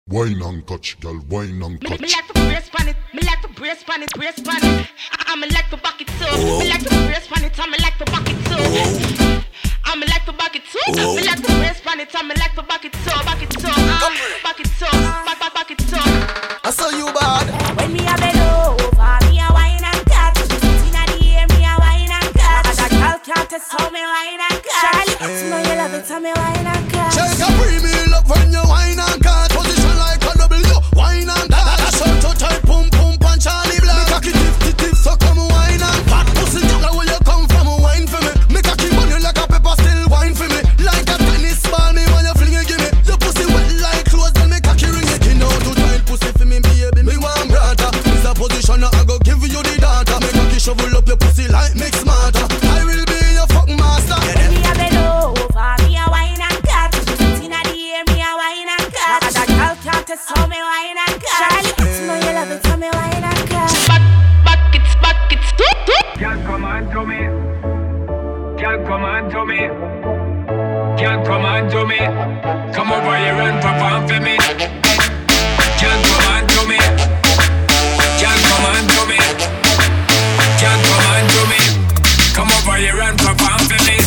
Wine and catch, girl, wine and catch. Me like to brace pan it, me like to brace pan it, brace pan it. I'm like to back it too. Me like to brace pan it, I'm like to back it too. I'm like to back it too. Me like to brace pan it, I'm like to back it too, back it too, back it too, back it too. I saw you bad. When me a bend over, me a wine and catch. Inna the air, me a wine and catch. That girl can't test how me wine and catch. Charlie, you know you love it, how me wine and catch. Shake a premium up when you wine and catch. Position like a W, wine and catch. That's so tight, pum pum punch Charlie Black. Me cocky tip, so come wine and catch. Pussy girl, where you come from, wine for me. Me cocky money like a pepper, still wine for me. Like a tennis ball, me when you fling it, give me. Your pussy wet like clothes, then me cocky ring it. You know to tight pussy for me, baby, me want brother. This a position, I go give you the data. Me cocky shovel up your pussy like mix smarter. I will be your fuck master. When me a bend over, me a wine and catch. Inna the air, me a wine and catch. That girl can't test how me wine and catch. Charlie, you know you love it, how me wine and catch. Back it, Girl, come on to me. Girl, come on to me. Girl, come on to me. Come over here and perform for me. Girl, come on to me. Girl, come on to me. Girl, come on to me. Come over here and perform for me.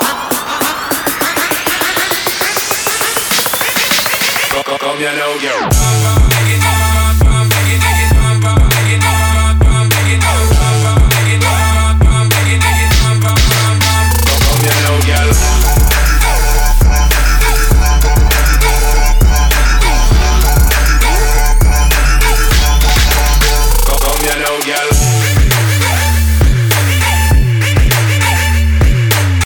Come here now, girl.